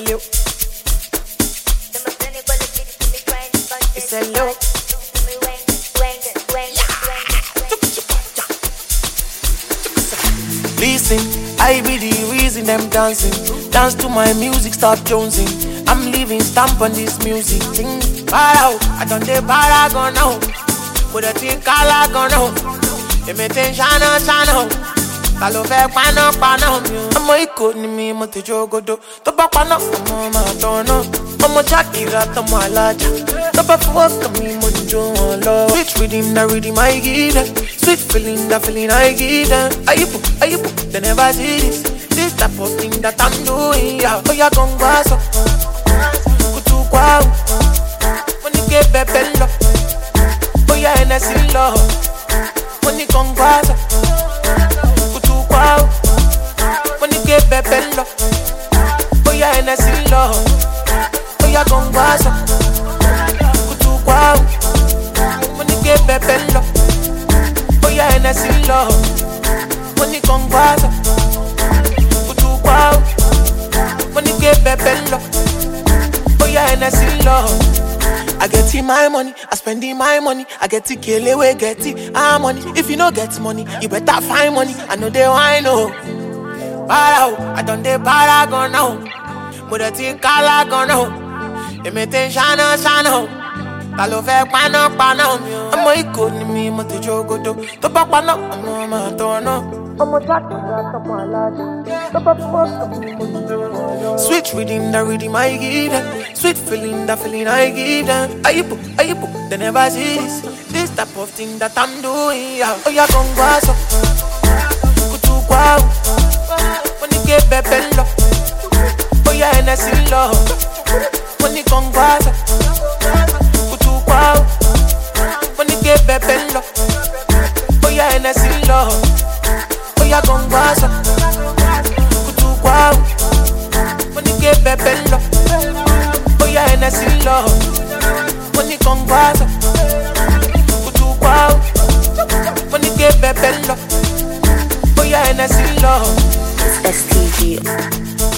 hello. It's hello. Listen, I be the reason them dancing. Dance to my music, start jonesing. I'm leaving stamp on this music thing. Para, I done the paragon now. Put a thing color gun now. Imitation channel. Kalo fe pano. Amo iko ni mi mo te jogodo. To ba pano, amo ma tono. Amo Shakira, tomo alaja. To ba fuck me mo jo lo. Sweet rhythm, the rhythm I give them. Sweet feeling, the feeling I give them. Ayibu, they never see this. This type of thing that I'm doing, yeah. Oh ya gongwaso, kutu kwao. Money get bebello. Oh ya NSC love. Money gongwaso. Wow, when you get bebello, oh yeah, and I see love, oh yeah, gongwaso, kutu wow, when you get bebello, oh yeah, and I see love, when you gongwaso, kutu wow, when you get bebello, oh yeah, and I see love. I get in my money, I spend in my money. I get it, kill away, get it, money. If you don't get money, you better find money. I know they want know. Para, I done the paragon now. But I think I go now. Imitation channel. Kalo fe pano. Amo iko ni mi mo te jogodo. To ba pano, amo ma tono. Amo Shakira, tomo alaja. To ba fuck me mo jo. Sweet rhythm, the rhythm I give them. Sweet feeling, the feeling I give them. Ayibu, they never see this. This type of thing that I'm doing, yeah. Oh yeah, gongwaso, kutu kwao. When you get bebello, oh yeah, NSC love. When you gongwaso, kutu kwao. When you get bebello, oh yeah, NSC love. Oh yeah, gongwaso, kutu kwao. When you get bebello, oh yeah, and I see love. When you come back, kutu kwao. When you get bebello, oh yeah, and I see love. It's STG.